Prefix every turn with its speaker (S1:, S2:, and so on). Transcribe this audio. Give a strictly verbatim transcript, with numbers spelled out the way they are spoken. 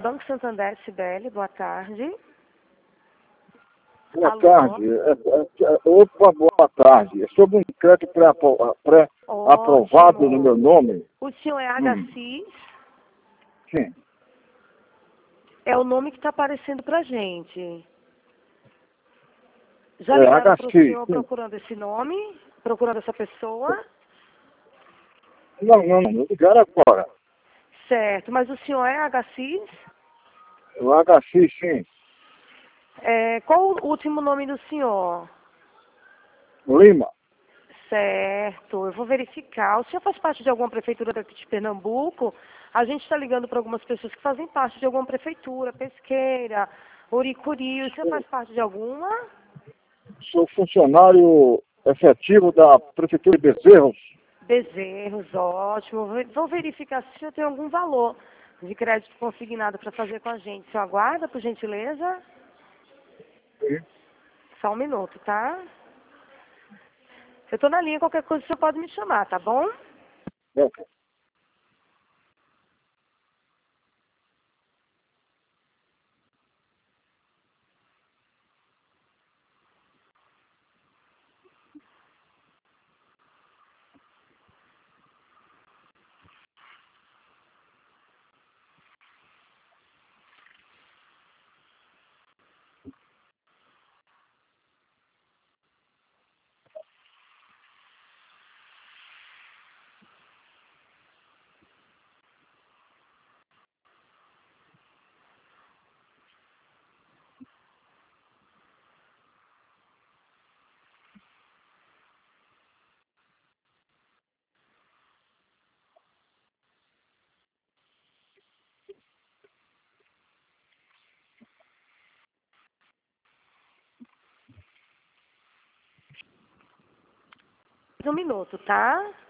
S1: Banco Santander, Cibele, boa tarde.
S2: Boa
S1: Alô?
S2: tarde. É, é, é, opa, boa tarde. É sobre um crédito pré-aprovado no meu nome.
S1: O senhor é
S2: Hum.
S1: Agassiz?
S2: Sim.
S1: É o nome que está aparecendo pra gente. Já
S2: É,
S1: ligaram para o
S2: Agassiz,
S1: senhor
S2: sim.
S1: procurando esse nome? Procurando essa pessoa?
S2: Não, não, não. Ligaram agora.
S1: Certo, mas o senhor é Agassiz?
S2: O Agassiz, sim.
S1: É, qual o último nome do senhor?
S2: Lima.
S1: Certo, eu vou verificar. O senhor faz parte de alguma prefeitura daqui de Pernambuco? A gente está ligando para algumas pessoas que fazem parte de alguma prefeitura, Pesqueira, Uricuri. O senhor faz parte de alguma?
S2: Sou funcionário efetivo da Prefeitura de Bezerros.
S1: Bezerros, ótimo. Vou verificar se o senhor tem algum valor de crédito consignado para fazer com a gente. O senhor aguarda, por gentileza?
S2: Sim.
S1: Só um minuto, tá? Eu estou na linha, qualquer coisa o senhor pode me chamar, tá bom?
S2: É.
S1: Um minuto, tá?